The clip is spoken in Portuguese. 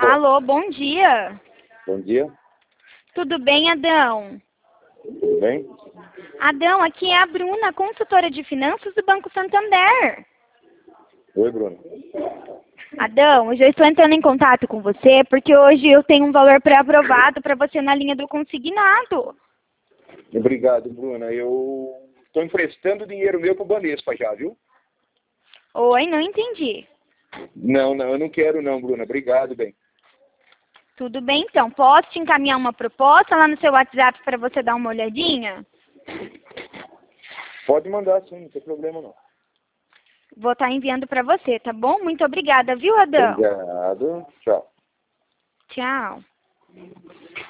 Alô, bom dia. Bom dia. Tudo bem, Adão? Tudo bem? Adão, aqui é a Bruna, consultora de finanças do Banco Santander. Oi, Bruno. Adão, eu já estou entrando em contato com você porque hoje eu tenho um valor pré-aprovado para você na linha do consignado. Obrigado, Bruna. Eu estou emprestando dinheiro meu para o Banespa já, viu? Oi, não entendi. Não, eu não quero não, Bruna. Obrigado, bem. Tudo bem, então. Posso te encaminhar uma proposta lá no seu WhatsApp para você dar uma olhadinha? Pode mandar sim, não tem problema não. Vou estar enviando para você, tá bom? Muito obrigada, viu, Adão? Obrigado. Tchau. Tchau.